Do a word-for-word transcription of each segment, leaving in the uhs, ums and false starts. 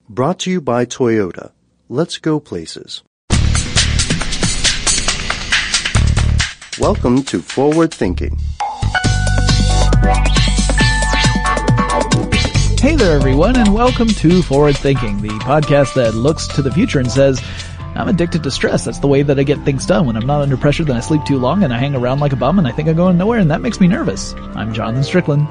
Brought to you by Toyota. Let's go places. Welcome to Forward Thinking. Hey there, everyone, and welcome to Forward Thinking, the podcast that looks to the future and says, I'm addicted to stress. That's the way that I get things done. When I'm not under pressure, then I sleep too long and I hang around like a bum and I think I'm going nowhere, and that makes me nervous. I'm Jonathan Strickland.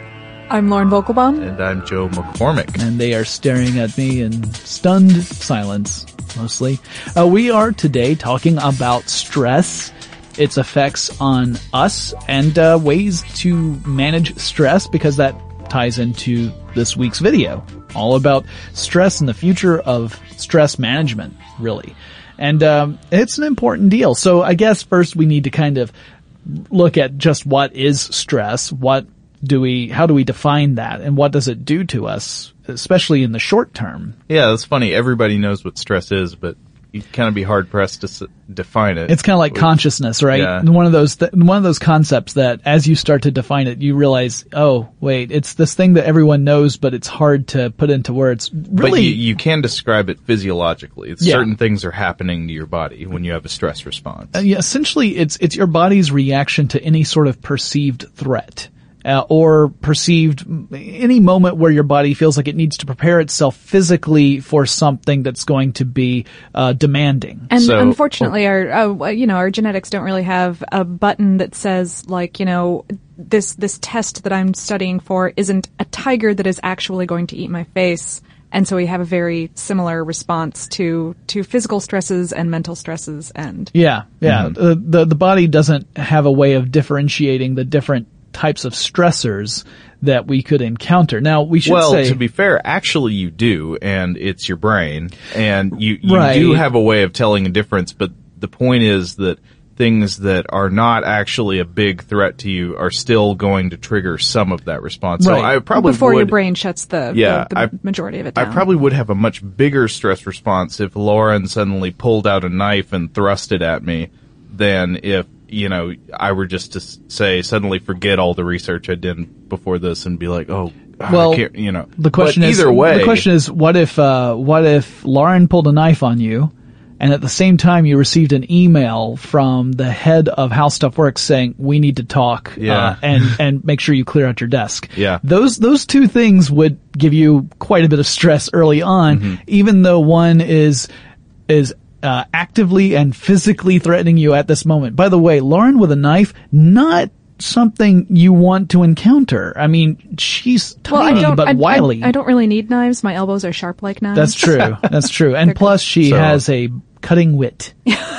I'm Lauren Vogelbaum. And I'm Joe McCormick. And they are staring at me in stunned silence, mostly. Uh, we are today talking about stress, its effects on us, and uh, ways to manage stress, because that ties into this week's video. All about stress and the future of stress management, really. And um, it's an important deal. So I guess first we need to kind of look at just what is stress, what do we, how do we define that, and what does it do to us, especially in the short term? Yeah, that's funny. Everybody knows what stress is, but you kind of be hard pressed to s- define it. It's kind of like Which, consciousness, right? Yeah. One of those, th- one of those concepts that as you start to define it, you realize, oh, wait, it's this thing that everyone knows, but it's hard to put into words. Really, but you, you can describe it physiologically. It's yeah. Certain things are happening to your body when you have a stress response. Uh, yeah, essentially, it's it's your body's reaction to any sort of perceived threat. Uh, or perceived any moment where your body feels like it needs to prepare itself physically for something that's going to be uh demanding. And so, unfortunately, oh, our uh, you know our genetics don't really have a button that says, like, you know, this this test that I'm studying for isn't a tiger that is actually going to eat my face. And so we have a very similar response to to physical stresses and mental stresses. And yeah, yeah, Mm-hmm. the, the the body doesn't have a way of differentiating the different types of stressors that we could encounter. Now, we should well, say... Well, to be fair, actually you do, and it's your brain, and you, you right. do have a way of telling a difference, but the point is that things that are not actually a big threat to you are still going to trigger some of that response. Right. So I probably Before would, your brain shuts the, yeah, the, the I, majority of it down. I probably would have a much bigger stress response if Lauren suddenly pulled out a knife and thrust it at me than if, you know, I were just to say suddenly forget all the research I did before this and be like, oh, well, I can't, you know. The question but is, either way, the question is, what if, uh, what if Lauren pulled a knife on you, and at the same time you received an email from the head of How Stuff Works saying, we need to talk, yeah. uh, and, and make sure you clear out your desk. Yeah. Those, those two things would give you quite a bit of stress early on, mm-hmm. even though one is, is, Uh, actively and physically threatening you at this moment. By the way, Lauren with a knife, not something you want to encounter. I mean, she's tiny well, but I, wily. I, I don't really need knives. My elbows are sharp like knives. That's true. That's true. And plus, she so, has a cutting wit.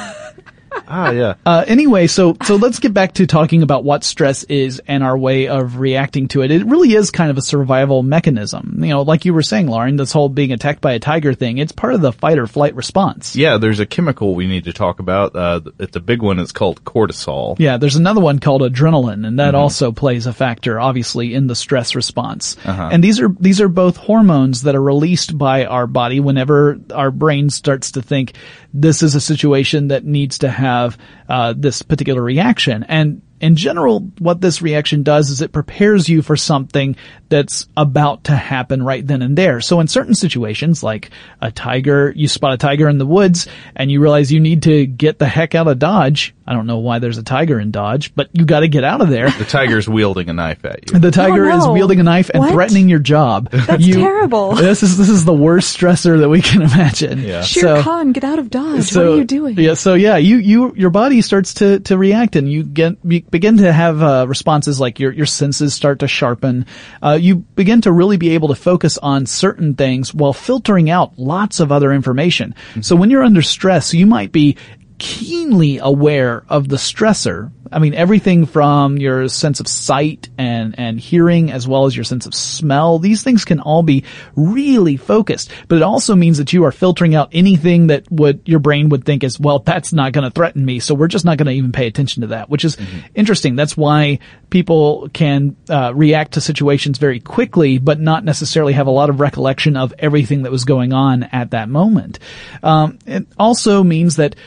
Ah, yeah. Uh, anyway, so, so let's get back to talking about what stress is and our way of reacting to it. It really is kind of a survival mechanism. You know, like you were saying, Lauren, this whole being attacked by a tiger thing, it's part of the fight or flight response. Yeah, there's a chemical we need to talk about. Uh, it's a big one. It's called cortisol. Yeah, there's another one called adrenaline, and that mm-hmm. also plays a factor, obviously, in the stress response. Uh-huh. And these are, these are both hormones that are released by our body whenever our brain starts to think this is a situation that needs to have uh this particular reaction. And in general, what this reaction does is it prepares you for something that's about to happen right then and there. So in certain situations, like a tiger, you spot a tiger in the woods and you realize you need to get the heck out of Dodge. I don't know why there's a tiger in Dodge, but you gotta get out of there. The tiger's wielding a knife at you. The tiger oh, no. is wielding a knife and what? threatening your job. That's you, terrible. This is, this is the worst stressor that we can imagine. Yeah. Shere so, Khan, get out of Dodge. So, what are you doing? Yeah, so yeah, you, you, your body starts to, to react and you get, you begin to have, uh, responses like your, your senses start to sharpen. Uh, you begin to really be able to focus on certain things while filtering out lots of other information. Mm-hmm. So when you're under stress, you might be keenly aware of the stressor. I mean, everything from your sense of sight and, and hearing as well as your sense of smell, these things can all be really focused. But it also means that you are filtering out anything that would, your brain would think is, well, that's not going to threaten me, so we're just not going to even pay attention to that, which is mm-hmm. interesting. That's why people can, uh, react to situations very quickly, but not necessarily have a lot of recollection of everything that was going on at that moment. Um, it also means that your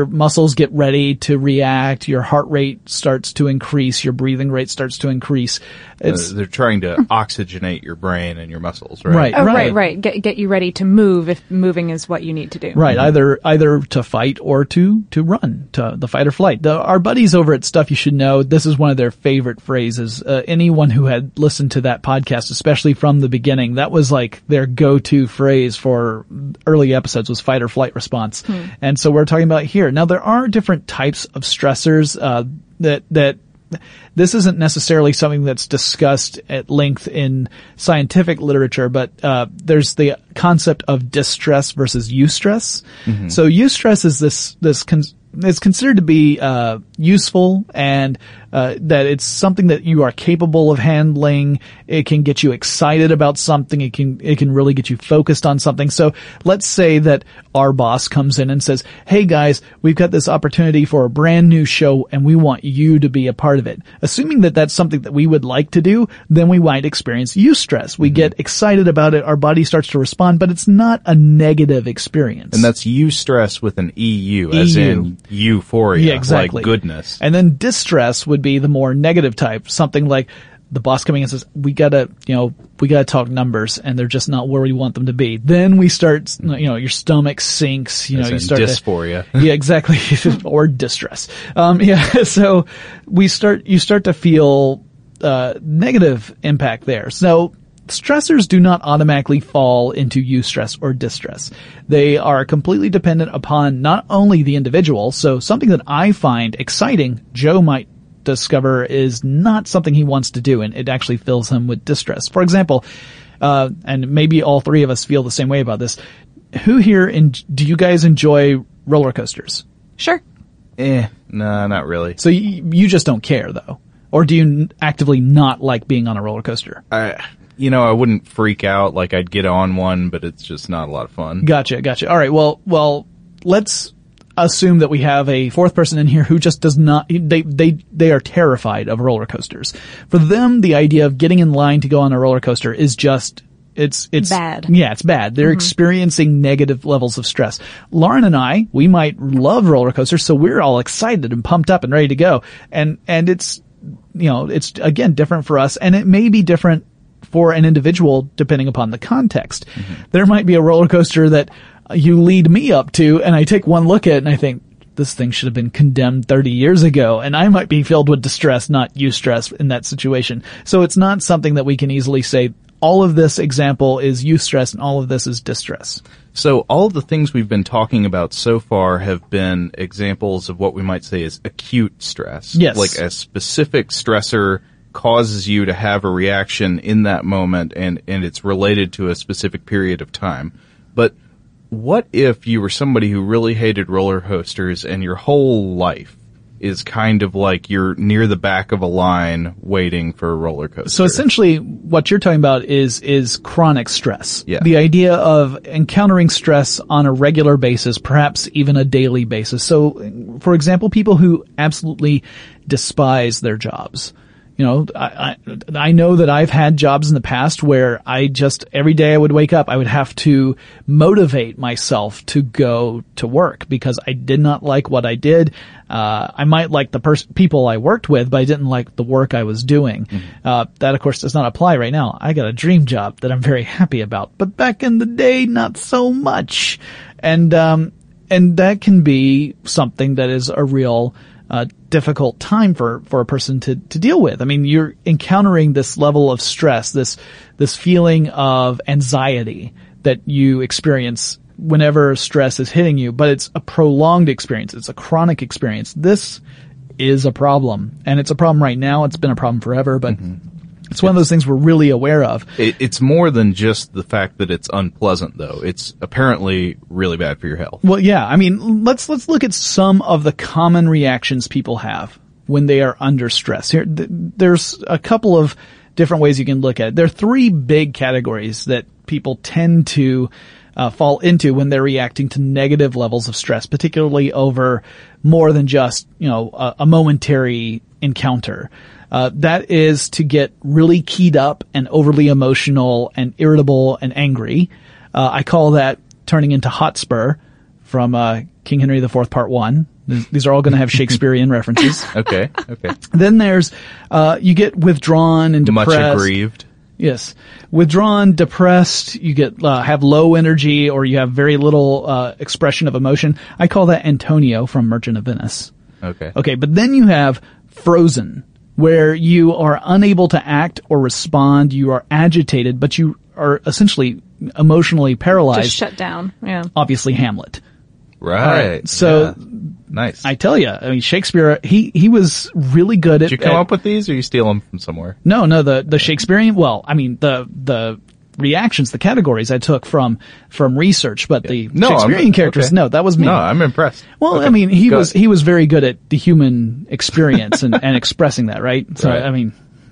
your muscles get ready to react, your heart rate starts to increase, your breathing rate starts to increase. It's, uh, they're trying to oxygenate your brain and your muscles, right? Right, Oh, right. right, right. Get get you ready to move if moving is what you need to do. Right, either either to fight or to to run, to the fight or flight. The, our buddies over at Stuff You Should Know, this is one of their favorite phrases. Uh, anyone who had listened to that podcast, especially from the beginning, that was like their go-to phrase for early episodes was fight or flight response. Hmm. And so we're talking about here. Now there are different types of stressors uh, that that. This isn't necessarily something that's discussed at length in scientific literature, but uh there's the concept of distress versus eustress. Mm-hmm. So eustress is this this con- it's considered to be uh useful and uh that it's something that you are capable of handling. It can get you excited about something. It can it can really get you focused on something. So let's say that our boss comes in and says, "Hey guys, we've got this opportunity for a brand new show and we want you to be a part of it." Assuming that that's something that we would like to do, then we might experience eustress. We mm-hmm. get excited about it, our body starts to respond, but it's not a negative experience. And that's eustress with an E U, as E U. In euphoria, yeah, exactly. Like goodness. And then distress would be the more negative type, something like the boss coming in and says, we gotta, you know, we gotta talk numbers and they're just not where we want them to be. Then we start, you know, your stomach sinks, you know, As you in start dysphoria. To, yeah, exactly. Or distress. Um, yeah, so we start, you start to feel, uh, negative impact there. So, stressors do not automatically fall into eustress or distress. They are completely dependent upon not only the individual, so something that I find exciting, Joe might discover is not something he wants to do, and it actually fills him with distress. For example, uh, and maybe all three of us feel the same way about this, who here, in, do you guys enjoy roller coasters? Sure. Eh, no, not really. So you, you just don't care, though? Or do you actively not like being on a roller coaster? I... You know, I wouldn't freak out, like I'd get on one, but it's just not a lot of fun. Gotcha, gotcha. All right, well, well, let's assume that we have a fourth person in here who just does not, they, they, they are terrified of roller coasters. For them, the idea of getting in line to go on a roller coaster is just, it's, it's bad. Yeah, it's bad. They're mm-hmm. experiencing negative levels of stress. Lauren and I, we might love roller coasters, so we're all excited and pumped up and ready to go. And, and it's, you know, it's again different for us, and it may be different for an individual depending upon the context. Mm-hmm. There might be a roller coaster that you lead me up to and I take one look at it and I think, this thing should have been condemned thirty years ago, and I might be filled with distress, not eustress in that situation. So it's not something that we can easily say, all of this example is eustress and all of this is distress. So all of the things we've been talking about so far have been examples of what we might say is acute stress. Yes. Like a specific stressor causes you to have a reaction in that moment, and, and it's related to a specific period of time. But what if you were somebody who really hated roller coasters and your whole life is kind of like you're near the back of a line waiting for a roller coaster? So essentially what you're talking about is, is chronic stress. Yeah. The idea of encountering stress on a regular basis, perhaps even a daily basis. So, for example, people who absolutely despise their jobs. You know, I, I, I know that I've had jobs in the past where I just, every day I would wake up, I would have to motivate myself to go to work because I did not like what I did. Uh, I might like the pers- people I worked with, but I didn't like the work I was doing. Mm-hmm. Uh, that of course does not apply right now. I got a dream job that I'm very happy about, but back in the day, not so much. And, um, and that can be something that is a real Uh, difficult time for, for a person to, to deal with. I mean, you're encountering this level of stress, this, this feeling of anxiety that you experience whenever stress is hitting you, but it's a prolonged experience. It's a chronic experience. This is a problem, and it's a problem right now. It's been a problem forever, but mm-hmm. It's one of those things we're really aware of. It, it's more than just the fact that it's unpleasant, though. It's apparently really bad for your health. Well, yeah. I mean, let's let's look at some of the common reactions people have when they are under stress. Here, th- there's a couple of different ways you can look at it. There are three big categories that people tend to uh, fall into when they're reacting to negative levels of stress, particularly over more than just, you know, a, a momentary encounter. Uh, that is to get really keyed up and overly emotional and irritable and angry. Uh, I call that turning into Hotspur from, uh, King Henry the Fourth Part One. These these are all going to have Shakespearean references. Okay, okay. Then there's, uh, you get withdrawn and depressed. Much aggrieved. Yes. Withdrawn, depressed, you get, uh, have low energy or you have very little, uh, expression of emotion. I call that Antonio from Merchant of Venice. Okay. Okay, but then you have frozen, where you are unable to act or respond, you are agitated, but you are essentially emotionally paralyzed. Just shut down. Yeah. Obviously Hamlet. Right. All right. So yeah. Nice. I tell you, I mean, Shakespeare, he, he was really good at. Did you come at, up with these, or you steal them from somewhere? No, no, the, the Shakespearean, well, I mean, the, the reactions, the categories I took from, from research, but the no, Shakespearean I'm, characters, okay. no, that was me. No, I'm impressed. Well, okay. I mean, he Go was, ahead. he was very good at the human experience and, and expressing that, right? So, Right. I mean,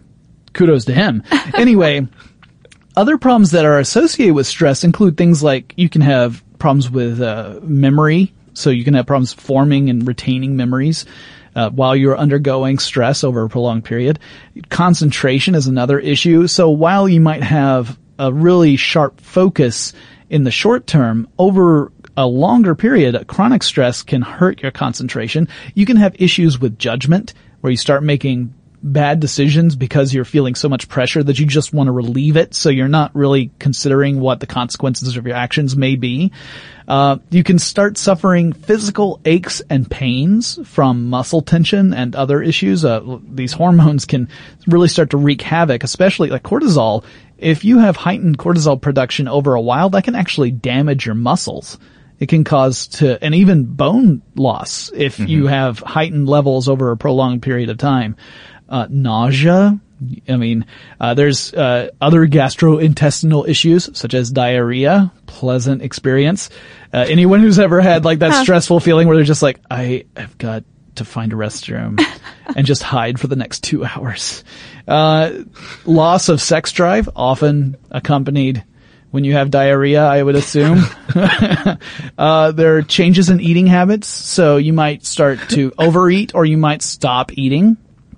kudos to him. Anyway, other problems that are associated with stress include things like you can have problems with, uh, memory. So you can have problems forming and retaining memories uh, while you're undergoing stress over a prolonged period. Concentration is another issue. So while you might have a really sharp focus in the short term, over a longer period, chronic stress can hurt your concentration. You can have issues with judgment where you start making bad decisions because you're feeling so much pressure that you just want to relieve it, so you're not really considering what the consequences of your actions may be. Uh, you can start suffering physical aches and pains from muscle tension and other issues. Uh, these hormones can really start to wreak havoc, especially like cortisol. If you have heightened cortisol production over a while, that can actually damage your muscles. It can cause to, and even bone loss if mm-hmm. you have heightened levels over a prolonged period of time. Uh, nausea. I mean, uh, there's, uh, other gastrointestinal issues such as diarrhea. Pleasant experience. Uh, anyone who's ever had like that stressful feeling where they're just like, I have got to find a restroom and just hide for the next two hours. Uh, loss of sex drive, often accompanied when you have diarrhea, I would assume. uh, there are changes in eating habits. So you might start to overeat or you might stop eating.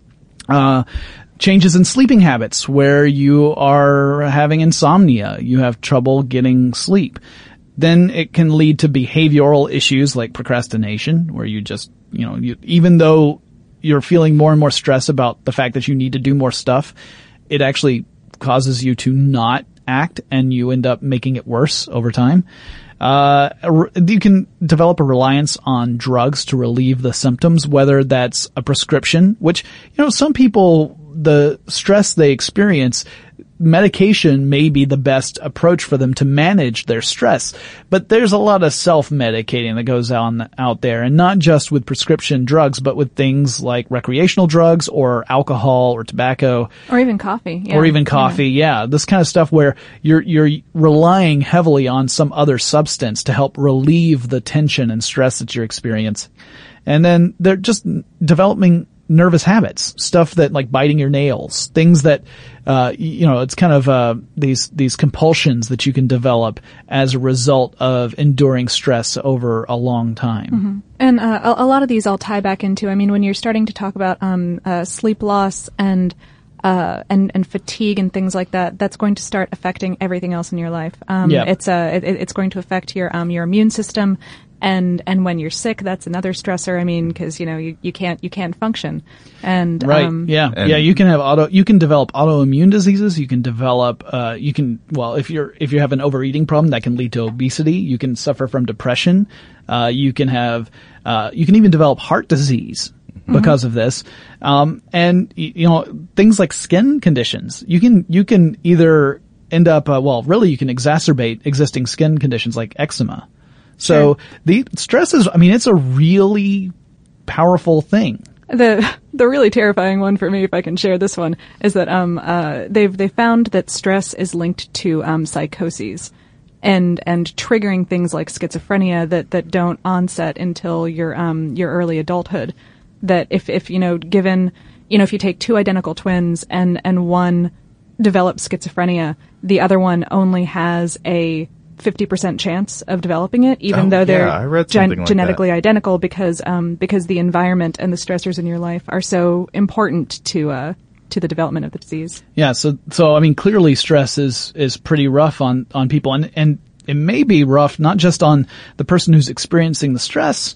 Uh, changes in sleeping habits where you are having insomnia. You have trouble getting sleep. Then it can lead to behavioral issues like procrastination where you just, you know, you, even though you're feeling more and more stress about the fact that you need to do more stuff, it actually causes you to not act and you end up making it worse over time. Uh, you can develop a reliance on drugs to relieve the symptoms, whether that's a prescription, which, you know, some people, the stress they experience, medication may be the best approach for them to manage their stress. But there's a lot of self-medicating that goes on out there, and not just with prescription drugs, but with things like recreational drugs or alcohol or tobacco. Or even coffee. Yeah. Or even coffee, yeah. yeah. This kind of stuff where you're, you're relying heavily on some other substance to help relieve the tension and stress that you're experiencing. And then they're just developing nervous habits, stuff that like biting your nails, things that, uh, you know, it's kind of, uh, these, these compulsions that you can develop as a result of enduring stress over a long time. Mm-hmm. And, uh, a, a lot of these I'll tie back into, I mean, when you're starting to talk about, um, uh, sleep loss and, uh, and, and fatigue and things like that, that's going to start affecting everything else in your life. Um, yeah. it's, uh, it, it's going to affect your, um, your immune system. And, and when you're sick, that's another stressor. I mean, cause, you know, you, you can't, you can't function. And, right. um, yeah. and yeah. You can have auto, you can develop autoimmune diseases. You can develop, uh, you can, well, if you're, if you have an overeating problem, that can lead to obesity. You can suffer from depression. Uh, you can have, uh, you can even develop heart disease because mm-hmm. of this. Um, and, you know, things like skin conditions. You can, you can either end up, uh, well, really you can exacerbate existing skin conditions like eczema. So sure. the stress is, I mean, it's a really powerful thing. The the really terrifying one for me, if I can share this one, is that um uh they've they found that stress is linked to um psychoses and and triggering things like schizophrenia that, that don't onset until your um your early adulthood. That if if you know given you know if you take two identical twins and and one develops schizophrenia, the other one only has a fifty percent chance of developing it, even oh, though they're yeah, I read gen- like genetically that. identical, because um because the environment and the stressors in your life are so important to uh to the development of the disease. Yeah, so so I mean, clearly stress is is pretty rough on on people, and and it may be rough not just on the person who's experiencing the stress,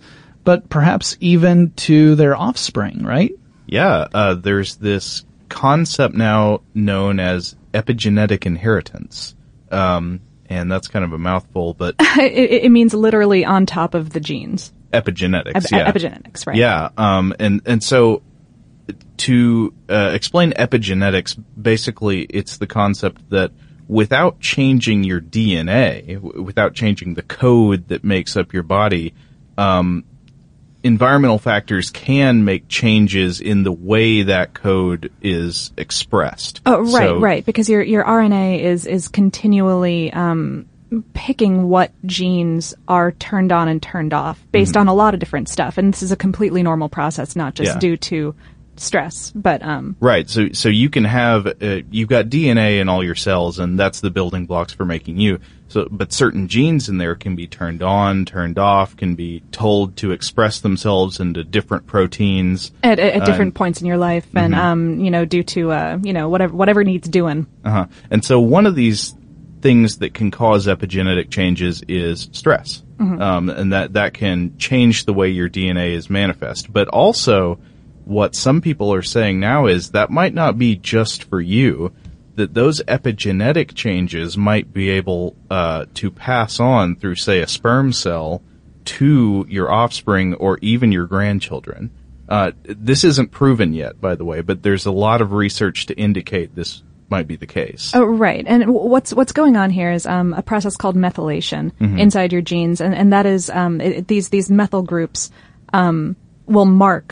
but perhaps even to their offspring, right? Yeah, uh, there's this concept now known as epigenetic inheritance. Um, and that's kind of a mouthful, but it, it means literally on top of the genes. Epigenetics, Ep- yeah. Epigenetics, right. Yeah, um, and, and so to uh, explain epigenetics, basically it's the concept that without changing your D N A, w- without changing the code that makes up your body, um, environmental factors can make changes in the way that code is expressed. Oh, right, So- right. Because your your R N A is is continually um, picking what genes are turned on and turned off based Mm-hmm. on a lot of different stuff, and this is a completely normal process, not just Yeah. due to stress. But um, Right. So, so you can have, uh, you've got D N A in all your cells, and that's the building blocks for making you. So, but certain genes in there can be turned on, turned off, can be told to express themselves into different proteins. at, at, at different Uh, points in your life, and mm-hmm. um, you know, due to uh, you know, whatever whatever needs doing. Uh-huh. And so one of these things that can cause epigenetic changes is stress. Um, and that, that can change the way your D N A is manifest. But also, what some people are saying now is that might not be just for you, that those epigenetic changes might be able uh, to pass on through, say, a sperm cell to your offspring or even your grandchildren. Uh, this isn't proven yet, by the way, but there's a lot of research to indicate this might be the case. Oh, right. And w- what's what's going on here is um, a process called methylation Mm-hmm. inside your genes, and and that is um, it, these these methyl groups um, will mark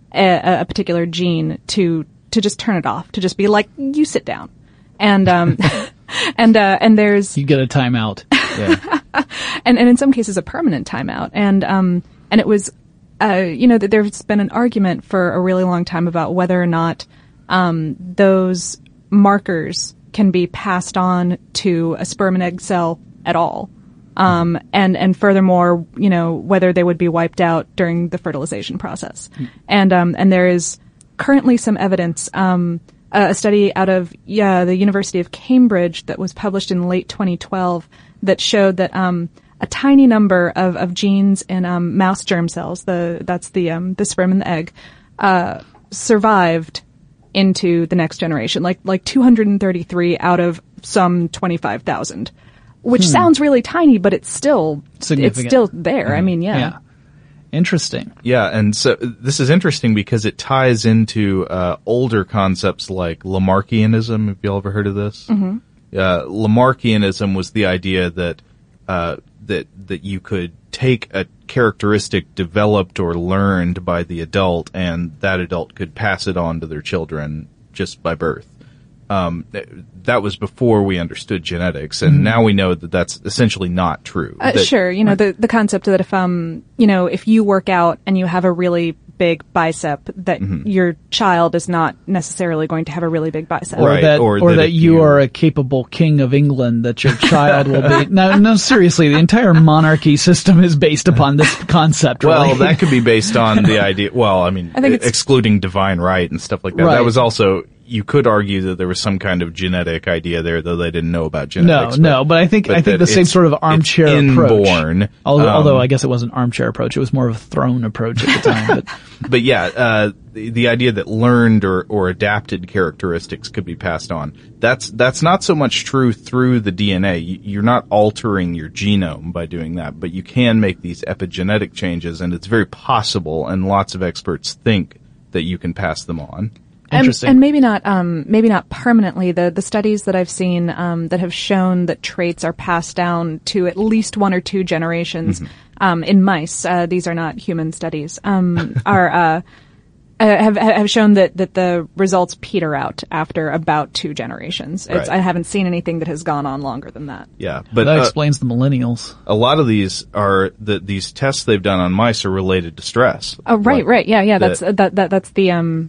a, a particular gene to to just turn it off, to just be like, you sit down, and um, and uh, and there's You get a timeout. Yeah. and, and in some cases a permanent timeout. And um, and it was, uh, you know, that there's been an argument for a really long time about whether or not um, those markers can be passed on to a sperm and egg cell at all. Um, and, and furthermore, you know, whether they would be wiped out during the fertilization process. And, um, and there is currently some evidence, um, a a study out of, yeah, the University of Cambridge that was published in late twenty twelve that showed that, um, a tiny number of, of genes in, um, mouse germ cells, the, that's the, um, the sperm and the egg, uh, survived into the next generation, like like two hundred thirty-three out of some twenty-five thousand, which sounds really tiny, but it's still Significant. it's still there. I mean, yeah. Yeah. Interesting. Yeah, and so this is interesting because it ties into uh, older concepts like Lamarckianism. Have you ever heard of this? Mm-hmm. Uh, Lamarckianism was the idea that uh, that that you could take a characteristic developed or learned by the adult, and that adult could pass it on to their children just by birth. Um, th- that was before we understood genetics, and Mm-hmm. now we know that that's essentially not true. Uh, That- sure, you know, the the concept that if um you know if you work out and you have a really big bicep, that your child is not necessarily going to have a really big bicep. Or Right, that, or or, that that if you you- are a capable king of England, that your child will be. No, no, seriously, the entire monarchy system is based upon this concept. Well, really. that could be based on the idea. Well, I mean, I think it's- excluding divine right and stuff like that. Right. That was also, you could argue that there was some kind of genetic idea there, though they didn't know about no, genetics. no, but I think but I think that the same it's- sort of armchair it's approach. inborn. Although, Um, although I guess it wasn't an armchair approach; it was more of a throne approach at the time. But But yeah, uh, the, the idea that learned or, or adapted characteristics could be passed on. That's, that's not so much true through the D N A. You, you're not altering your genome by doing that, but you can make these epigenetic changes, and it's very possible, and lots of experts think that you can pass them on. And, interesting. and maybe not, um, maybe not permanently. The the studies that I've seen um, that have shown that traits are passed down to at least one or two generations um, in mice. Uh, these are not human studies. Um, are uh, uh, have have shown that that the results peter out after about two generations. It's, Right. I haven't seen anything that has gone on longer than that. Yeah, but that uh, explains the millennials. a lot of these are the these tests they've done on mice are related to stress. Oh, right, Like, right, yeah, yeah. the- That's that, that that's the um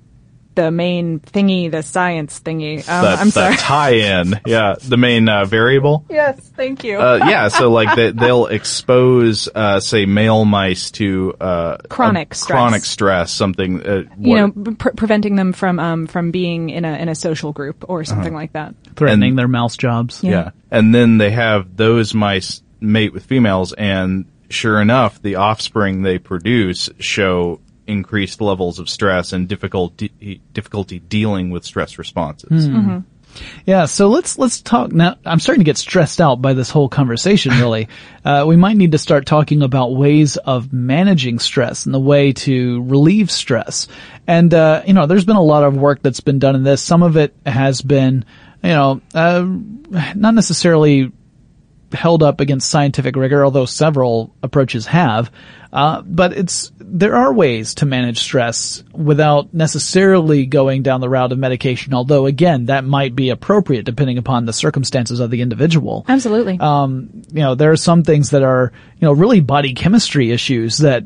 the main thingy, the science thingy. Um, that, I'm sorry. that tie-in, yeah, the main uh, variable. Yes, thank you. Uh, yeah, so like they, they'll expose, uh, say, male mice to uh, Chronic a stress. chronic stress, something. Uh, you what- know, pre- preventing them from um from being in a in a social group or something like that. Threatening and- their mouse jobs. Yeah. yeah, and then they have those mice mate with females, and sure enough, the offspring they produce show increased levels of stress and difficulty difficulty dealing with stress responses. Mm-hmm. Yeah, so let's let's talk now. I'm starting to get stressed out by this whole conversation, really. uh, we might need to start talking about ways of managing stress and the way to relieve stress. And, uh, you know, there's been a lot of work that's been done in this. Some of it has been, you know, uh, not necessarily held up against scientific rigor, although several approaches have. Uh, but it's, there are ways to manage stress without necessarily going down the route of medication, although again, that might be appropriate depending upon the circumstances of the individual. Absolutely. Um, you know, there are some things that are, you know, really body chemistry issues that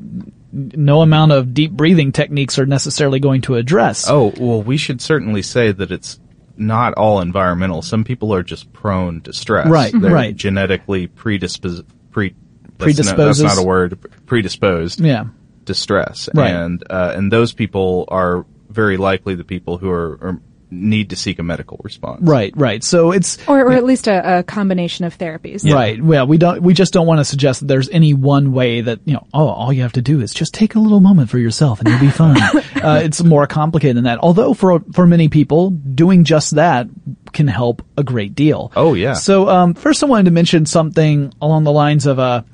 no amount of deep breathing techniques are necessarily going to address. Oh, well, we should certainly say that it's not all environmental. Some people are just prone to stress. Right, They're right. genetically predisposed. Pre- Predisposes. That's not a word. Predisposed. Yeah. To stress. Right. And, uh, and those people are very likely the people who are, are need to seek a medical response. Right, right. So it's Or, or at least a, a combination of therapies. right. Well, we don't. We just don't want to suggest that there's any one way that you know. Oh, all you have to do is just take a little moment for yourself, and you'll be fine. uh, it's more complicated than that. Although for for many people, doing just that can help a great deal. Oh, yeah. So um, first, I wanted to mention something along the lines of uh,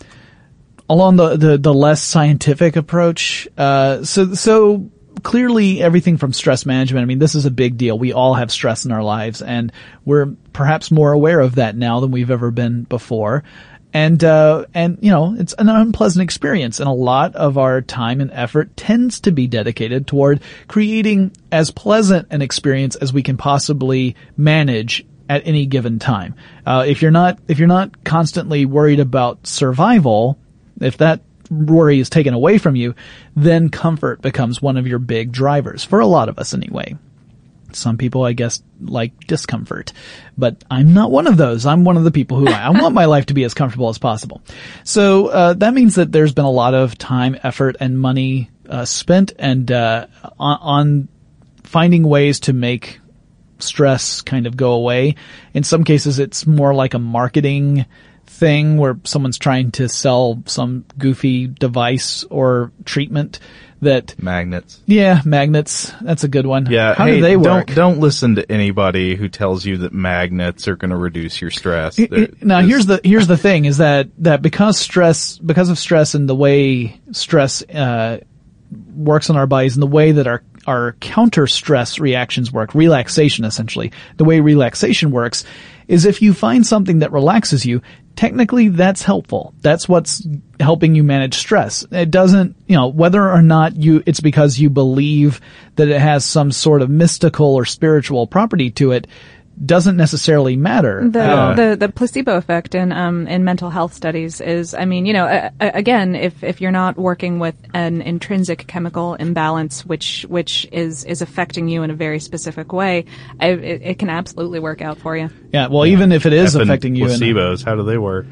along the, the the less scientific approach. Uh, so so. Clearly everything from stress management, I mean, this is a big deal. We all have stress in our lives, and we're perhaps more aware of that now than we've ever been before. And, uh, and, you know, it's an unpleasant experience, and a lot of our time and effort tends to be dedicated toward creating as pleasant an experience as we can possibly manage at any given time. Uh, if you're not, if you're not constantly worried about survival, if that worry is taken away from you, then comfort becomes one of your big drivers, for a lot of us anyway. Some people, I guess, like discomfort, but I'm not one of those. I'm one of the people who I want my life to be as comfortable as possible. So uh, that means that there's been a lot of time, effort, and money uh, spent and uh, on, on finding ways to make stress kind of go away. In some cases, it's more like a marketing thing where someone's trying to sell some goofy device or treatment that Magnets. yeah, magnets. That's a good one. Yeah. How hey, do they work? Don't, don't listen to anybody who tells you that magnets are going to reduce your stress. It- it- now here's the here's the thing is that that because stress because of stress and the way stress uh works on our bodies and the way that our our counter stress reactions work, relaxation essentially, the way relaxation works is if you find something that relaxes you, technically that's helpful. That's what's helping you manage stress. It doesn't, you know, whether or not you, it's because you believe that it has some sort of mystical or spiritual property to it, doesn't necessarily matter. The, Uh, the the placebo effect in um in mental health studies is, I mean, you know, uh, again, if if you're not working with an intrinsic chemical imbalance, which which is is affecting you in a very specific way, I, it, it can absolutely work out for you. yeah, well, even if it is Effing affecting you in a- placebos, how do they work?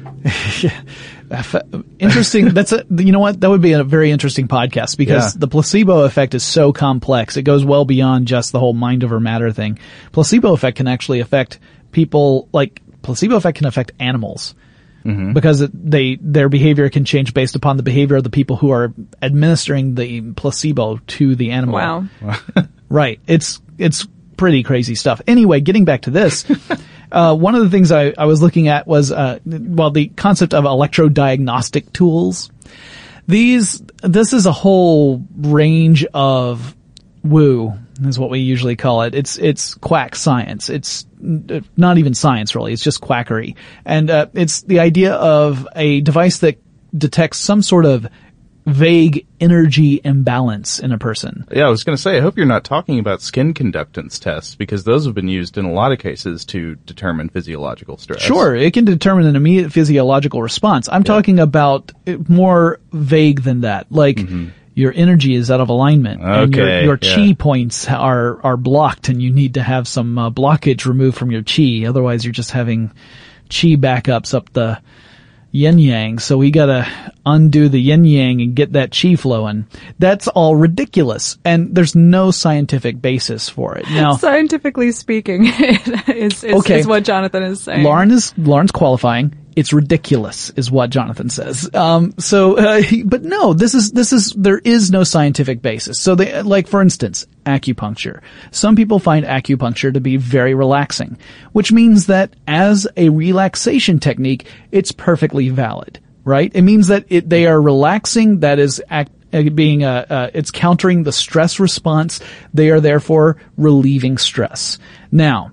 interesting. That's a, you know what? That would be a very interesting podcast because Yeah. the placebo effect is so complex. It goes well beyond just the whole mind over matter thing. Placebo effect can actually affect people, like placebo effect can affect animals. Mm-hmm. Because it, they, their behavior can change based upon the behavior of the people who are administering the placebo to the animal. Wow. Right. It's, it's pretty crazy stuff. Anyway, getting back to this, uh, one of the things I, I was looking at was, uh, well, the concept of electrodiagnostic tools. These, this is a whole range of woo, is what we usually call it. It's, it's quack science. It's not even science really. It's just quackery. And, uh, it's the idea of a device that detects some sort of vague energy imbalance in a person. Yeah, I was going to say, I hope you're not talking about skin conductance tests because those have been used in a lot of cases to determine physiological stress. Sure, it can determine an immediate physiological response. I'm Yeah. talking about it more vague than that. Like, Mm-hmm. your energy is out of alignment. And your, Okay, your yeah. chi points are, are blocked and you need to have some uh, blockage removed from your chi. Otherwise you're just having chi backups up the yin yang. So we gotta undo the yin yang and get that chi flowing. That's all ridiculous. And there's no scientific basis for it. Now, Scientifically speaking, is, is, Okay. is what Jonathan is saying. Lauren is, Lauren's qualifying. It's ridiculous, is what Jonathan says. Um, so, uh, he, but no, this is, this is, there is no scientific basis. So they, like, for instance, acupuncture. Some people find acupuncture to be very relaxing, which means that as a relaxation technique, it's perfectly valid, right? It means that it, they are relaxing, that is act, uh, being, uh, uh, it's countering the stress response. They are therefore relieving stress. Now,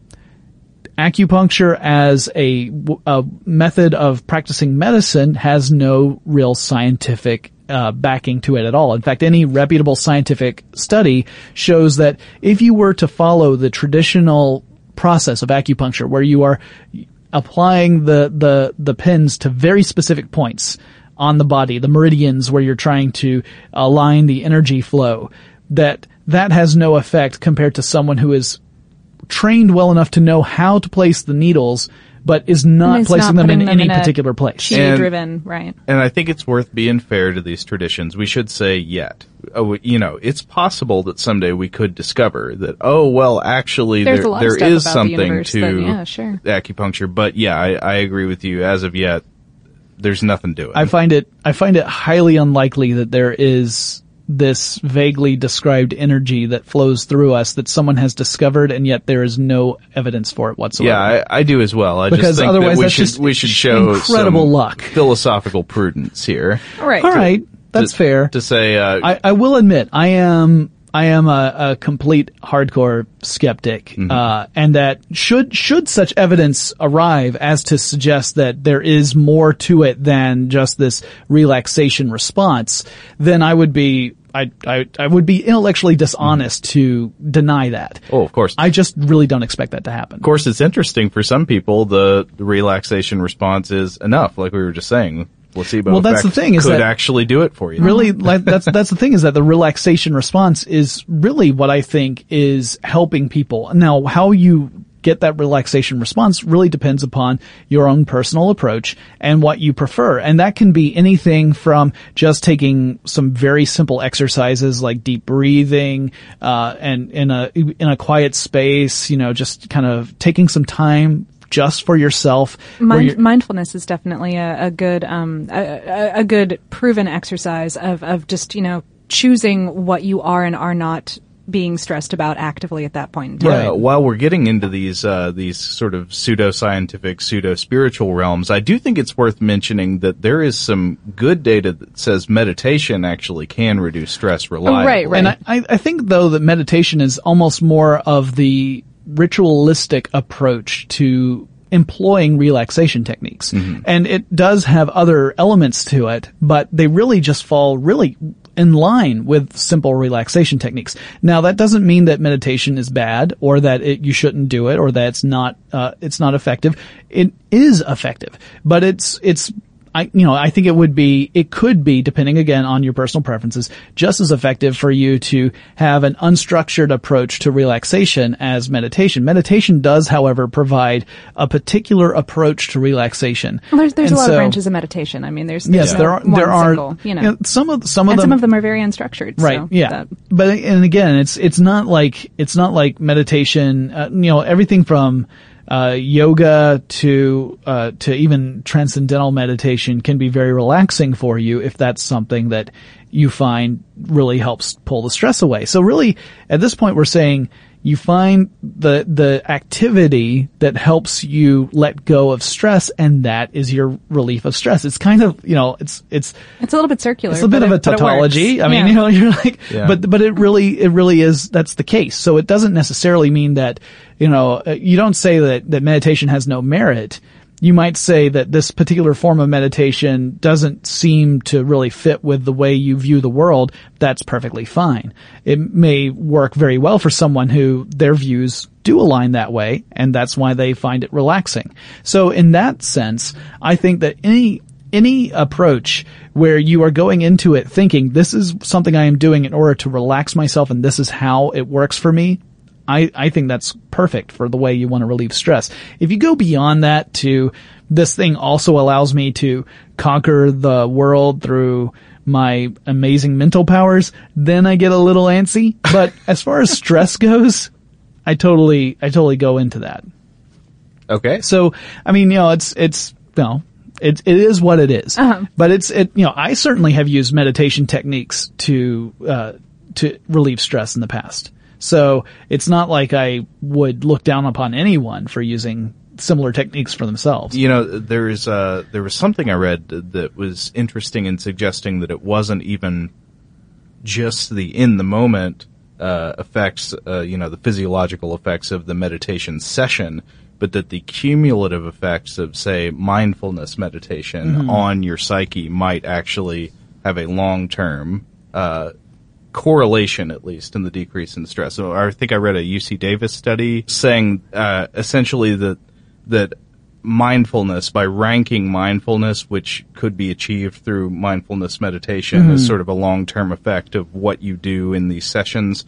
acupuncture as a, a method of practicing medicine has no real scientific uh, backing to it at all. In fact, any reputable scientific study shows that if you were to follow the traditional process of acupuncture, where you are applying the the the pins to very specific points on the body, the meridians where you're trying to align the energy flow, that that has no effect compared to someone who is trained well enough to know how to place the needles, but is not is placing not them in them any in particular place. And- Chi-driven, right. And I think it's worth being fair to these traditions. We should say yet. Oh, you know, it's possible that someday we could discover that, oh, well, actually, There's there, a lot of there stuff is about the something universe to that- yeah, sure. acupuncture. But yeah, I, I agree with you. As of yet, there's nothing to it. I find it, I find it highly unlikely that there is this vaguely described energy that flows through us that someone has discovered, and yet there is no evidence for it whatsoever. yeah, I, I do as well. I Because just think otherwise that we that's should, just we should show incredible some luck. philosophical prudence here. Right. All right, that's To- fair. To say, uh, I, I will admit, I am I am a, a complete hardcore skeptic, Mm-hmm. uh, and that should should such evidence arrive as to suggest that there is more to it than just this relaxation response, then I would be I I, I would be intellectually dishonest to deny that. oh, of course. I just really don't expect that to happen. Of course, it's interesting for some people. The, the relaxation response is enough, like we were just saying. Placebo Well, that's effect the thing, is could that- actually do it for you. Really, like, that's, that's the thing, is that the relaxation response is really what I think is helping people. Now, how you get that relaxation response really depends upon your own personal approach and what you prefer. And that can be anything from just taking some very simple exercises like deep breathing, uh, and in a, in a quiet space, you know, just kind of taking some time just for yourself. where Mind, you're- mindfulness is definitely a, a good, um, a, a- a good proven exercise of, of just, you know, choosing what you are and are not being stressed about actively at that point in time. Yeah, while we're getting into these uh, these sort of pseudo-scientific, pseudo-spiritual realms, I do think it's worth mentioning that there is some good data that says meditation actually can reduce stress reliably. right, right. And I, I I think, though, that meditation is almost more of the ritualistic approach to employing relaxation techniques. And it does have other elements to it, but they really just fall really in line with simple relaxation techniques. Now, that doesn't mean that meditation is bad, or that it, you shouldn't do it, or that it's not, uh, it's not effective. It is effective, but it's, it's, I, you know, I think it would be, it could be, depending again on your personal preferences, just as effective for you to have an unstructured approach to relaxation as meditation. Meditation does, however, provide a particular approach to relaxation. Well, there's there's And a lot so- of branches of meditation. I mean, there's, Yes, there's there no are, one there are, single, you know, you know, some of, some of and them, some of them are very unstructured. right. So yeah. that- But, and again, it's, it's not like, it's not like meditation, uh, you know, everything from, Uh, yoga to, uh, to even transcendental meditation can be very relaxing for you if that's something that you find really helps pull the stress away. So really, at this point, we're saying you find the, the activity that helps you let go of stress, and that is your relief of stress. It's kind of, you know, it's, it's, it's a little bit circular. it's a bit but of a it- but it tautology. works. I mean, Yeah. you know, you're like, Yeah. but, but it really, it really is, that's the case. So it doesn't necessarily mean that, you know, uh, you don't say that, that meditation has no merit. You might say that this particular form of meditation doesn't seem to really fit with the way you view the world. That's perfectly fine. It may work very well for someone who their views do align that way, and that's why they find it relaxing. So in that sense, I think that any any approach where you are going into it thinking, this is something I am doing in order to relax myself and this is how it works for me, I, I think that's perfect for the way you want to relieve stress. If you go beyond that to, this thing also allows me to conquer the world through my amazing mental powers, then I get a little antsy. But as far as stress goes, I totally, I totally go into that. Okay. So, I mean, you know, it's, it's, you know, It, it is what it is. Uh-huh. But it's, it, you know, I certainly have used meditation techniques to, uh, to relieve stress in the past. So it's not like I would look down upon anyone for using similar techniques for themselves. You know, there's, uh, there was something I read that was interesting in suggesting that it wasn't even just the in the moment, uh, effects, uh, you know, the physiological effects of the meditation session, but that the cumulative effects of, say, mindfulness meditation mm-hmm. on your psyche might actually have a long-term uh, correlation, at least, in the decrease in stress. So I think I read a U C Davis study saying uh, essentially that that mindfulness, by ranking mindfulness, which could be achieved through mindfulness meditation mm-hmm. as sort of a long-term effect of what you do in these sessions,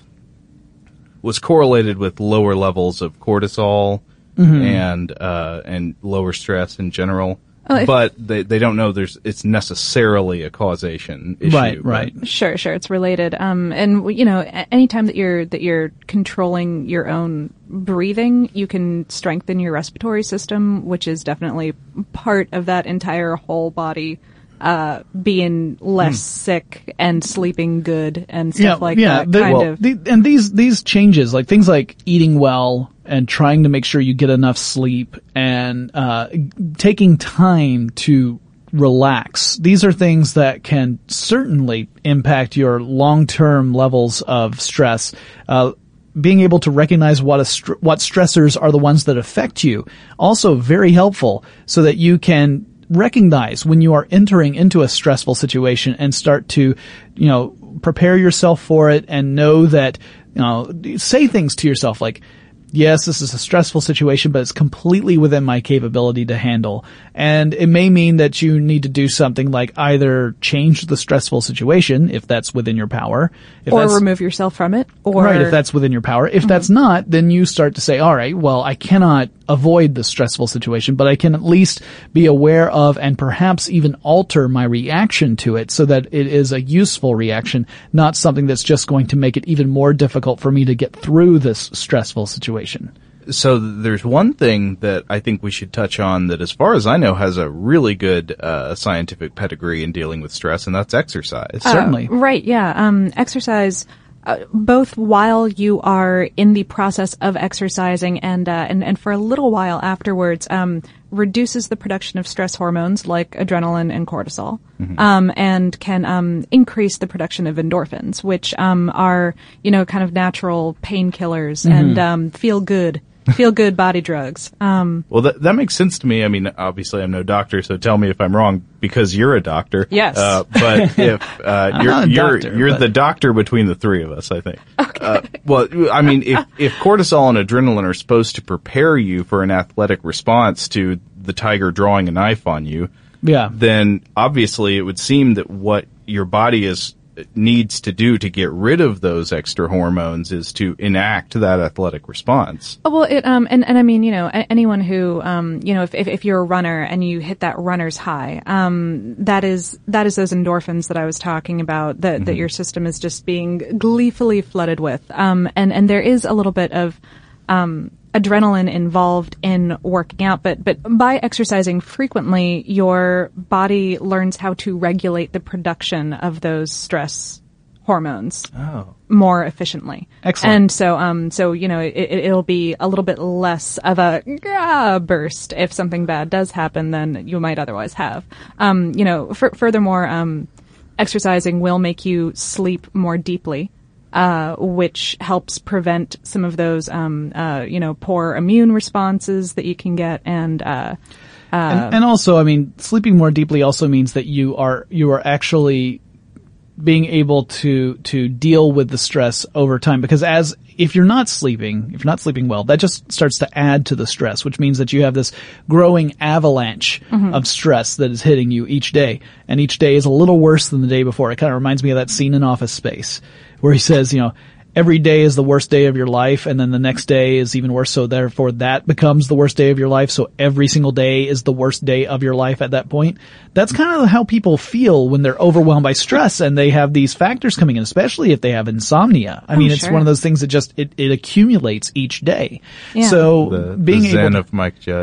was correlated with lower levels of cortisol, Mm-hmm. and uh and lower stress in general, oh, but they they don't know there's it's necessarily a causation issue. Right, right. Sure, sure, it's related. Um, and you know, anytime that you're that you're controlling your own breathing, you can strengthen your respiratory system, which is definitely part of that entire whole body uh being less mm. sick and sleeping good and stuff yeah, like yeah, that. The, kind well, of. The, and these these changes, like things like eating well and trying to make sure you get enough sleep and uh taking time to relax. These are things that can certainly impact your long-term levels of stress. Uh being able to recognize what a str- what stressors are the ones that affect you, also very helpful, so that you can recognize when you are entering into a stressful situation and start to, you know, prepare yourself for it and know that, you know, say things to yourself like, yes, this is a stressful situation, but it's completely within my capability to handle. And it may mean that you need to do something like either change the stressful situation, if that's within your power. If or that's, remove yourself from it. Or right, if that's within your power. If mm-hmm. that's not, then you start to say, all right, well, I cannot avoid the stressful situation, but I can at least be aware of and perhaps even alter my reaction to it so that it is a useful reaction, not something that's just going to make it even more difficult for me to get through this stressful situation. So there's one thing that I think we should touch on that, as far as I know, has a really good uh, scientific pedigree in dealing with stress, and that's exercise. Uh, Certainly. Right, yeah. Um, exercise, uh, both while you are in the process of exercising and, uh, and, and for a little while afterwards, um, reduces the production of stress hormones like adrenaline and cortisol, mm-hmm. um, and can, um, increase the production of endorphins, which, um, are, you know, kind of natural painkillers mm-hmm. and, um, feel good. Feel good body drugs. Um, well, that that makes sense to me. I mean, obviously, I'm no doctor, so tell me if I'm wrong because you're a doctor. Yes. Uh, but if uh, you're you're doctor, you're but... the doctor between the three of us, I think. Okay. Uh, well, I mean, if if cortisol and adrenaline are supposed to prepare you for an athletic response to the tiger drawing a knife on you, yeah, then obviously it would seem that what your body is needs to do to get rid of those extra hormones is to enact that athletic response. Oh, well, it, um, and, and I mean, you know, anyone who, um, you know, if, if, if you're a runner and you hit that runner's high, um, that is, that is those endorphins that I was talking about that, mm-hmm. that your system is just being gleefully flooded with. Um, and, and there is a little bit of, um, adrenaline involved in working out, but but by exercising frequently, your body learns how to regulate the production of those stress hormones oh. more efficiently. Excellent. And so, um, so you know, it, it'll be a little bit less of a ah, burst if something bad does happen than you might otherwise have. Um, you know, f- furthermore, um, exercising will make you sleep more deeply. Uh, which helps prevent some of those, um, uh, you know, poor immune responses that you can get, and, uh, uh, and, and also, I mean, sleeping more deeply also means that you are you are actually being able to to deal with the stress over time. Because as if you're not sleeping, if you're not sleeping well, that just starts to add to the stress, which means that you have this growing avalanche mm-hmm. of stress that is hitting you each day, and each day is a little worse than the day before. It kind of reminds me of that scene in Office Space, where he says, you know, every day is the worst day of your life, and then the next day is even worse, so therefore that becomes the worst day of your life, so every single day is the worst day of your life at that point. That's kind of how people feel when they're overwhelmed by stress and they have these factors coming in, especially if they have insomnia. I oh, mean, it's sure. one of those things that just, it, it accumulates each day. Yeah. So the, being the zen able to, of Mike Judge.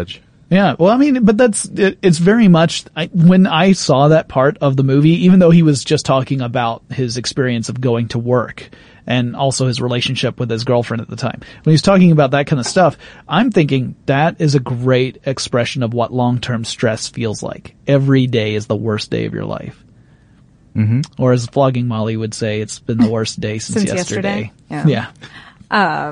Yeah, well, I mean, but that's, it, it's very much, I, when I saw that part of the movie, even though he was just talking about his experience of going to work and also his relationship with his girlfriend at the time, when he's talking about that kind of stuff, I'm thinking that is a great expression of what long-term stress feels like. Every day is the worst day of your life. Mm-hmm. Or as Flogging Molly would say, it's been the worst day since, Since yesterday. yesterday? Yeah. Uh,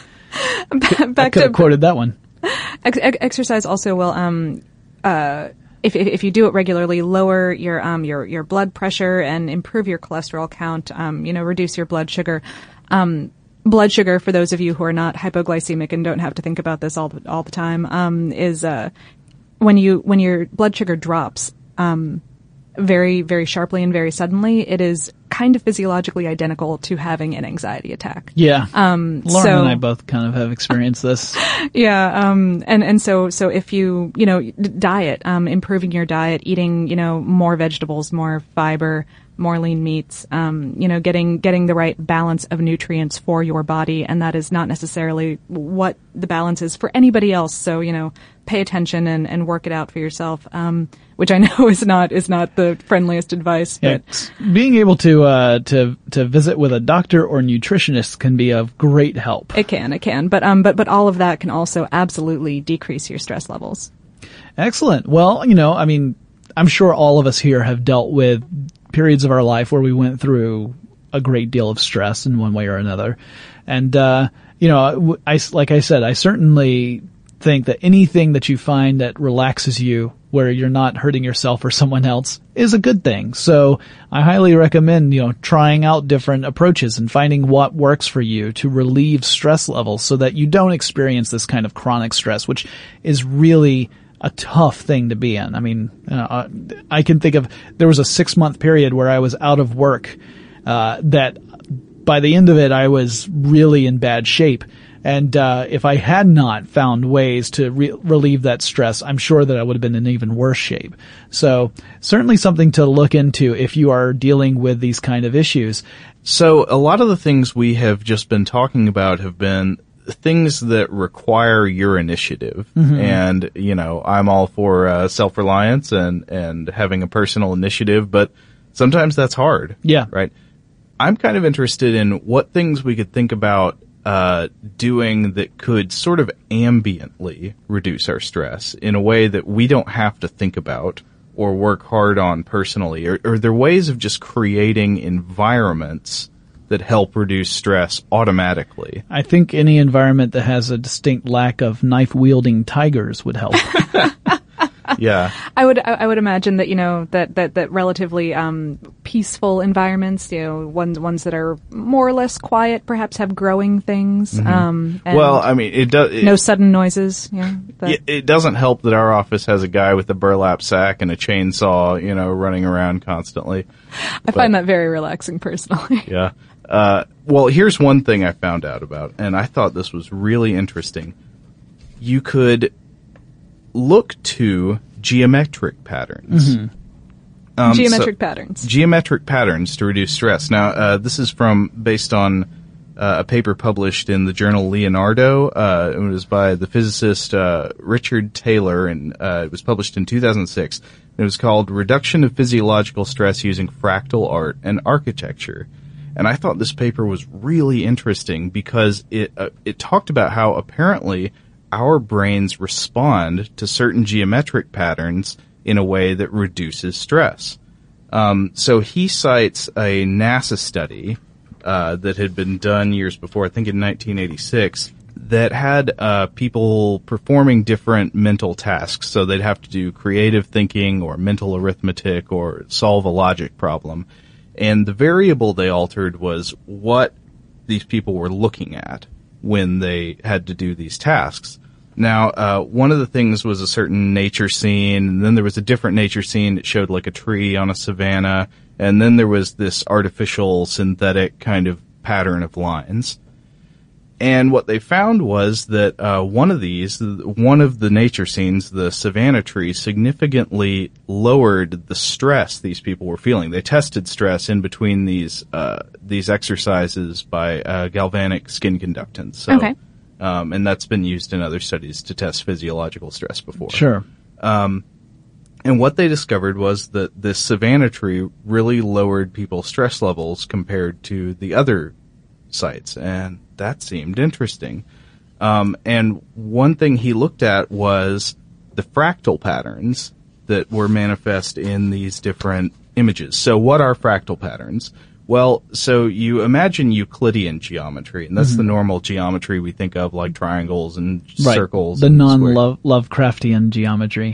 I back could to have quoted that one. Ex- ex- exercise also will, um, uh, if, if if you do it regularly, lower your um your your blood pressure and improve your cholesterol count. Um, you know, reduce your blood sugar. Um, blood sugar, for those of you who are not hypoglycemic and don't have to think about this all the, all the time, um, is uh when you when your blood sugar drops um very very sharply and very suddenly, it is kind of physiologically identical to having an anxiety attack. Yeah. Um, Lauren so, and I both kind of have experienced this. Yeah, um, and and so so if you you know d- diet, um, improving your diet, eating you know more vegetables, more fiber, more lean meats, um, you know, getting getting the right balance of nutrients for your body, and that is not necessarily what the balance is for anybody else. So you know, pay attention and, and work it out for yourself. Um, which I know is not is not the friendliest advice. Yeah, But being able to uh, to to visit with a doctor or nutritionist can be of great help. it can, it can, but um, but but all of that can also absolutely decrease your stress levels. Excellent. Well, you know, I mean, I'm sure all of us here have dealt with periods of our life where we went through a great deal of stress in one way or another, and uh, you know, I like I said, I certainly think that anything that you find that relaxes you, where you're not hurting yourself or someone else, is a good thing. So I highly recommend, you know, trying out different approaches and finding what works for you to relieve stress levels so that you don't experience this kind of chronic stress, which is really a tough thing to be in. I mean, uh, I can think of, there was a six month period where I was out of work, uh, that by the end of it, I was really in bad shape. And uh if I had not found ways to re- relieve that stress, I'm sure that I would have been in even worse shape. So certainly something to look into if you are dealing with these kind of issues. So a lot of the things we have just been talking about have been things that require your initiative. Mm-hmm. And, you know, I'm all for uh, self-reliance and, and having a personal initiative, but sometimes that's hard. Yeah. Right? I'm kind of interested in what things we could think about Uh, doing that could sort of ambiently reduce our stress in a way that we don't have to think about or work hard on personally. Or, or are there ways of just creating environments that help reduce stress automatically? I think any environment that has a distinct lack of knife-wielding tigers would help. Yeah. I would I, I would imagine that you know that that that relatively um, peaceful environments, you know, ones ones that are more or less quiet, perhaps have growing things. Mm-hmm. Um, and well, I mean, it does. No sudden noises. Yeah. That. It, it doesn't help that our office has a guy with a burlap sack and a chainsaw, you know, running around constantly. I but, find that very relaxing, personally. Yeah. Uh, well, here's one thing I found out about, and I thought this was really interesting. You could look to geometric patterns. Mm-hmm. Um, geometric so, patterns. Geometric patterns to reduce stress. Now, uh, this is from, based on uh, a paper published in the journal Leonardo. Uh, it was by the physicist uh, Richard Taylor, and uh, it was published in two thousand six. It was called Reduction of Physiological Stress Using Fractal Art and Architecture. And I thought this paper was really interesting because it uh, it talked about how apparently our brains respond to certain geometric patterns in a way that reduces stress. Um, so he cites a NASA study uh, that had been done years before, I think in nineteen eighty-six, that had uh, people performing different mental tasks. So they'd have to do creative thinking or mental arithmetic or solve a logic problem. And the variable they altered was what these people were looking at when they had to do these tasks. Now, uh, one of the things was a certain nature scene, and then there was a different nature scene that showed like a tree on a savanna, and then there was this artificial synthetic kind of pattern of lines. And what they found was that uh, one of these, one of the nature scenes, the savanna tree, significantly lowered the stress these people were feeling. They tested stress in between these uh, these exercises by uh, galvanic skin conductance. So okay. Um, and that's been used in other studies to test physiological stress before. Sure. And what they discovered was that this savanna tree really lowered people's stress levels compared to the other sites, and that seemed interesting. Um, and one thing he looked at was the fractal patterns that were manifest in these different images. So what are fractal patterns? Well, so you imagine Euclidean geometry, and that's mm-hmm. the normal geometry we think of, like triangles and right. circles. The and non-Love Lovecraftian geometry.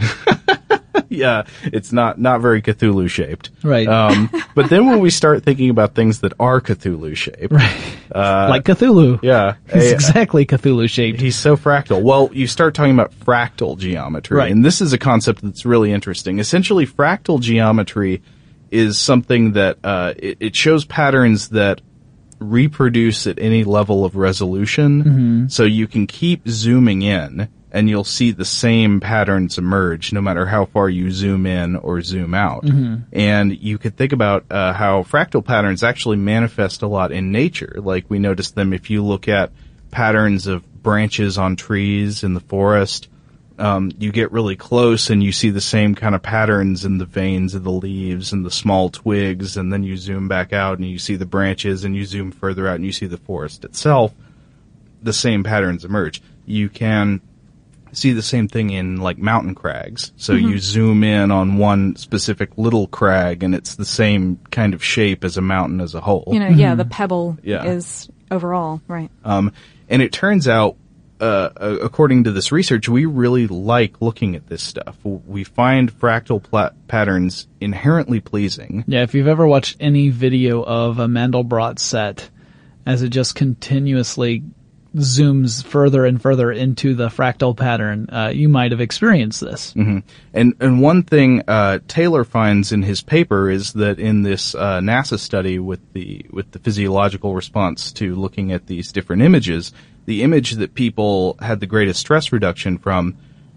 Yeah, it's not, not very Cthulhu shaped. Right. Um, but then when we start thinking about things that are Cthulhu shaped. Right. Uh, like Cthulhu. Yeah. He's a, exactly Cthulhu shaped. He's so fractal. Well, you start talking about fractal geometry. Right. And this is a concept that's really interesting. Essentially, fractal geometry is something that, uh, it, it shows patterns that reproduce at any level of resolution. Mm-hmm. So you can keep zooming in, and you'll see the same patterns emerge no matter how far you zoom in or zoom out. Mm-hmm. And you could think about uh, how fractal patterns actually manifest a lot in nature. Like we notice them if you look at patterns of branches on trees in the forest. Um, you get really close and you see the same kind of patterns in the veins of the leaves and the small twigs, and then you zoom back out and you see the branches, and you zoom further out and you see the forest itself. The same patterns emerge. You can see the same thing in like mountain crags. So mm-hmm. you zoom in on one specific little crag and it's the same kind of shape as a mountain as a whole. You know, mm-hmm. yeah, the pebble yeah. is overall, right. Um, and it turns out, uh, according to this research, we really like looking at this stuff. We find fractal pla- patterns inherently pleasing. Yeah, if you've ever watched any video of a Mandelbrot set, as it just continuously zooms further and further into the fractal pattern, uh, you might have experienced this. Mm-hmm. And and one thing uh, Taylor finds in his paper is that in this uh, NASA study with the with the physiological response to looking at these different images, the image that people had the greatest stress reduction from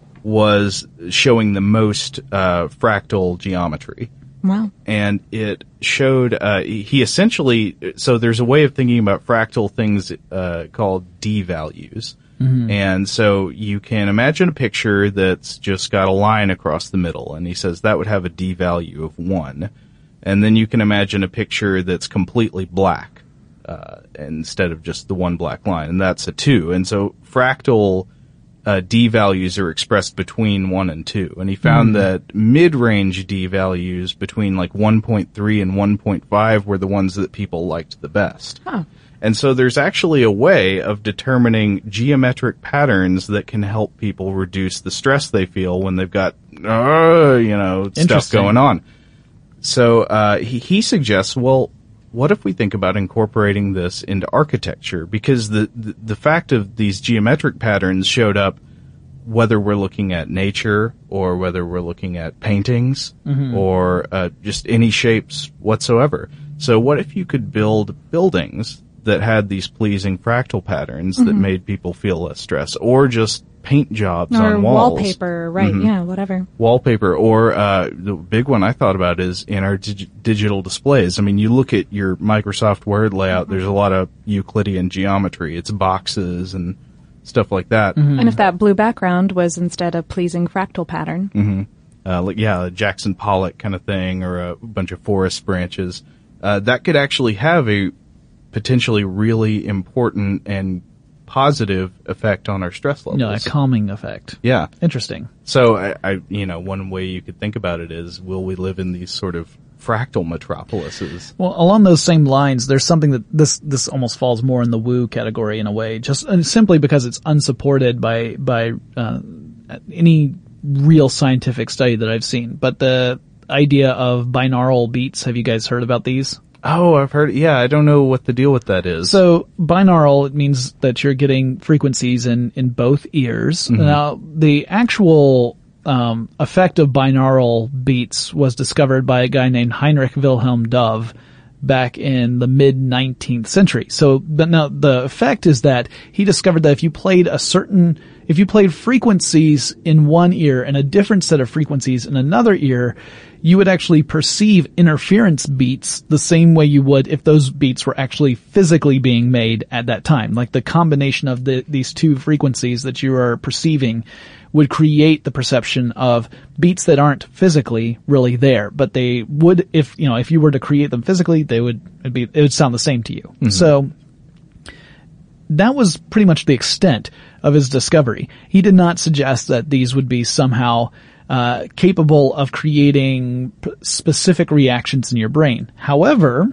was showing the most uh, fractal geometry. Wow. And it showed, uh, he essentially, so there's a way of thinking about fractal things, uh, called D values. Mm-hmm. And so you can imagine a picture that's just got a line across the middle, and he says that would have a D value of one. And then you can imagine a picture that's completely black, uh, instead of just the one black line, and that's a two. And so fractal Uh, D values are expressed between one and two. And he found mm. that mid-range D values between like one point three and one point five were the ones that people liked the best. Huh. And so there's actually a way of determining geometric patterns that can help people reduce the stress they feel when they've got, uh, you know, stuff going on. So, uh, he, he suggests, well, what if we think about incorporating this into architecture? Because the, the, the fact of these geometric patterns showed up whether we're looking at nature or whether we're looking at paintings mm-hmm. or uh, just any shapes whatsoever. So what if you could build buildings that had these pleasing fractal patterns mm-hmm. that made people feel less stress, or just paint jobs or on walls. Wallpaper, right, mm-hmm. yeah, whatever. Wallpaper, or uh the big one I thought about is in our dig- digital displays. I mean, you look at your Microsoft Word layout, mm-hmm. there's a lot of Euclidean geometry. It's boxes and stuff like that. Mm-hmm. And if that blue background was instead a pleasing fractal pattern. Mm-hmm. Uh, like, yeah, a Jackson Pollock kind of thing, or a bunch of forest branches. Uh, that could actually have a potentially really important and positive effect on our stress levels. No, a calming effect. Yeah. Interesting. So, I, I, you know, one way you could think about it is, will we live in these sort of fractal metropolises? Well, along those same lines, there's something that this, this almost falls more in the woo category in a way, just uh, simply because it's unsupported by, by, uh, any real scientific study that I've seen. But the idea of binaural beats, have you guys heard about these? Oh, I've heard, yeah, I don't know what the deal with that is. So, binaural, it means that you're getting frequencies in, in both ears. Mm-hmm. Now, the actual, um, effect of binaural beats was discovered by a guy named Heinrich Wilhelm Dove back in the mid nineteenth century. So, but now, the effect is that he discovered that if you played a certain If you played frequencies in one ear and a different set of frequencies in another ear, you would actually perceive interference beats the same way you would if those beats were actually physically being made at that time. Like the combination of the, these two frequencies that you are perceiving would create the perception of beats that aren't physically really there, but they would, if, you know, if you were to create them physically, they would, it'd be, it would sound the same to you. Mm-hmm. So, that was pretty much the extent of his discovery. He did not suggest that these would be somehow uh capable of creating p- specific reactions in your brain. However,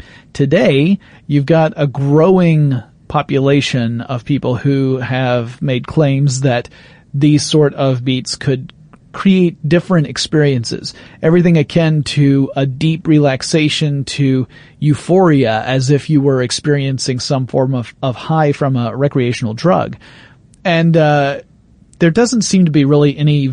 today you've got a growing population of people who have made claims that these sort of beats could create different experiences. Everything akin to a deep relaxation to euphoria, as if you were experiencing some form of, of high from a recreational drug. And, uh, there doesn't seem to be really any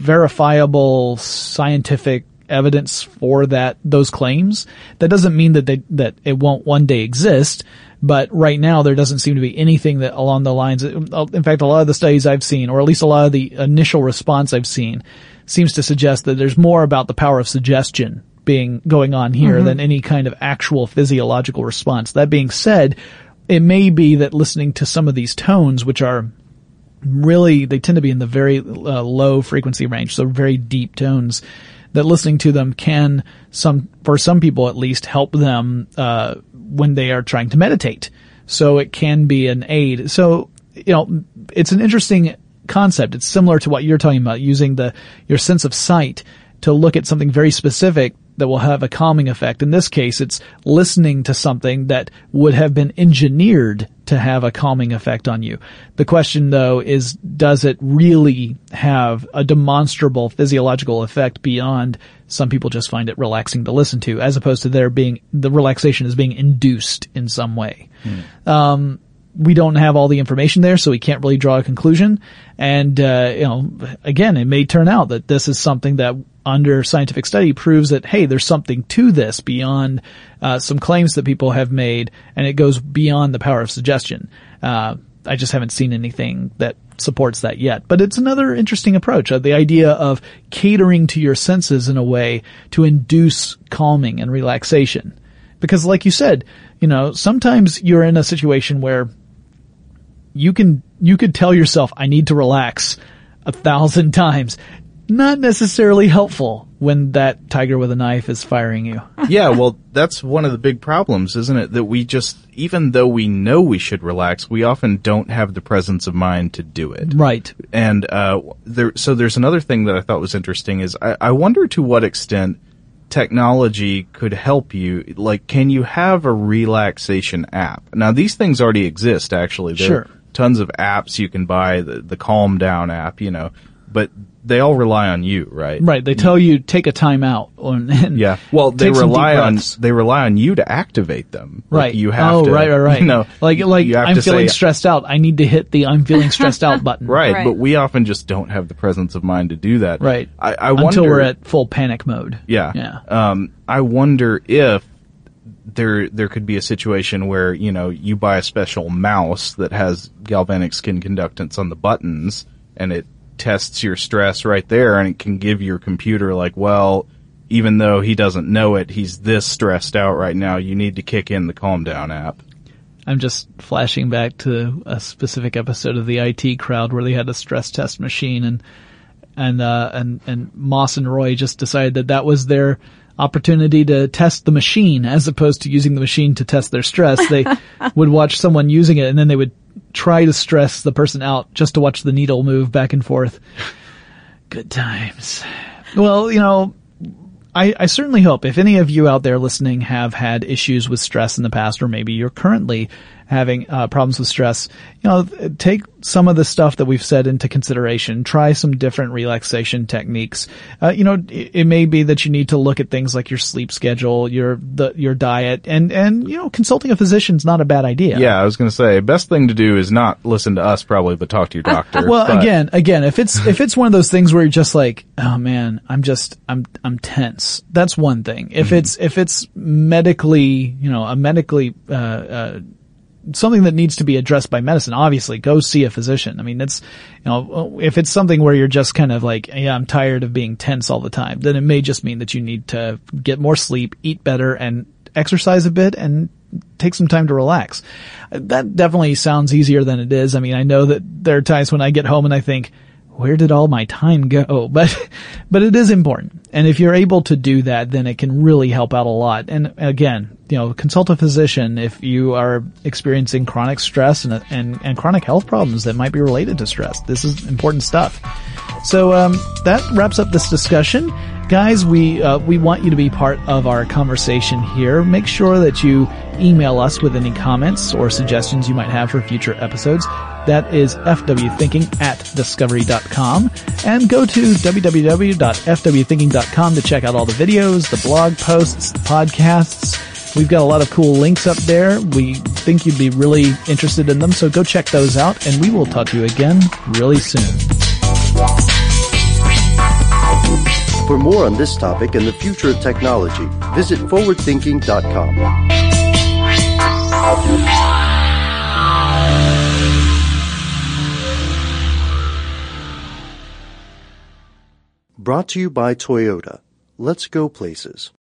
verifiable scientific evidence for that, those claims. That doesn't mean that they, that it won't one day exist, but right now there doesn't seem to be anything that along the lines, in fact, a lot of the studies I've seen, or at least a lot of the initial response I've seen, seems to suggest that there's more about the power of suggestion being, going on here mm-hmm. than any kind of actual physiological response. That being said, it may be that listening to some of these tones, which are really, they tend to be in the very uh, low frequency range, so very deep tones, that listening to them can, some, for some people at least, help them, uh, when they are trying to meditate. So it can be an aid. So, you know, it's an interesting concept. It's similar to what you're talking about, using the, your sense of sight to look at something very specific that will have a calming effect. In this case, it's listening to something that would have been engineered to have a calming effect on you. The question, though, is does it really have a demonstrable physiological effect beyond some people just find it relaxing to listen to, as opposed to there being, the relaxation is being induced in some way. Hmm. Um, we don't have all the information there, so we can't really draw a conclusion. And, uh, you know, again, it may turn out that this is something that under scientific study proves that, hey, there's something to this beyond, uh, some claims that people have made, and it goes beyond the power of suggestion. Uh, I just haven't seen anything that supports that yet. But it's another interesting approach, uh, the idea of catering to your senses in a way to induce calming and relaxation. Because like you said, you know, sometimes you're in a situation where you can, you could tell yourself, I need to relax a thousand times. Not necessarily helpful when that tiger with a knife is firing you. Yeah, well, that's one of the big problems, isn't it? That we just, even though we know we should relax, we often don't have the presence of mind to do it. Right. And, uh, there, so there's another thing that I thought was interesting is I, I wonder to what extent technology could help you. Like, can you have a relaxation app? Now, these things already exist, actually. There sure. are tons of apps you can buy, the, the Calm Down app, you know, but they all rely on you, right? Right. They tell you take a time out. And yeah. Well, they rely on they rely on you to activate them. Right. Like you have oh, to. right, right, right. You know, like like I'm feeling say, stressed out. I need to hit the I'm feeling stressed out button. Right, right. But we often just don't have the presence of mind to do that. Right. I, I wonder, until we're at full panic mode. Yeah. Yeah. Um, I wonder if there there could be a situation where, you know, you buy a special mouse that has galvanic skin conductance on the buttons, and it tests your stress right there, and it can give your computer like, well, even though he doesn't know it, he's this stressed out right now, you need to kick in the Calm Down app. I'm just flashing back to a specific episode of the I T Crowd where they had a stress test machine, and and uh and and Moss and Roy just decided that that was their opportunity to test the machine as opposed to using the machine to test their stress. They would watch someone using it, and then they would try to stress the person out just to watch the needle move back and forth. Good times. Well, you know, I, I certainly hope if any of you out there listening have had issues with stress in the past, or maybe you're currently having uh, problems with stress, you know, take some of the stuff that we've said into consideration. Try some different relaxation techniques. Uh, you know, it, it may be that you need to look at things like your sleep schedule, your the, your diet, and and you know, consulting a physician's not a bad idea. Yeah, I was going to say, best thing to do is not listen to us probably, but talk to your doctor. Well, but. again, again, if it's if it's one of those things where you're just like, oh man, I'm just I'm I'm tense. That's one thing. If mm-hmm. it's if it's medically, you know, a medically uh, uh something that needs to be addressed by medicine, obviously go see a physician. I mean, it's, you know, if it's something where you're just kind of like, yeah, I'm tired of being tense all the time, then it may just mean that you need to get more sleep, eat better, and exercise a bit, and take some time to relax. That definitely sounds easier than it is. I mean, I know that there are times when I get home and I think, where did all my time go? But, but it is important. And if you're able to do that, then it can really help out a lot. And again, you know, consult a physician if you are experiencing chronic stress and, and, and chronic health problems that might be related to stress. This is important stuff. So, um, that wraps up this discussion. Guys, we, uh, we want you to be part of our conversation here. Make sure that you email us with any comments or suggestions you might have for future episodes. That is f w thinking at discovery dot com. And go to w w w dot f w thinking dot com to check out all the videos, the blog posts, the podcasts. We've got a lot of cool links up there. We think you'd be really interested in them, so go check those out, and we will talk to you again really soon. For more on this topic and the future of technology, visit forward thinking dot com. Brought to you by Toyota. Let's go places.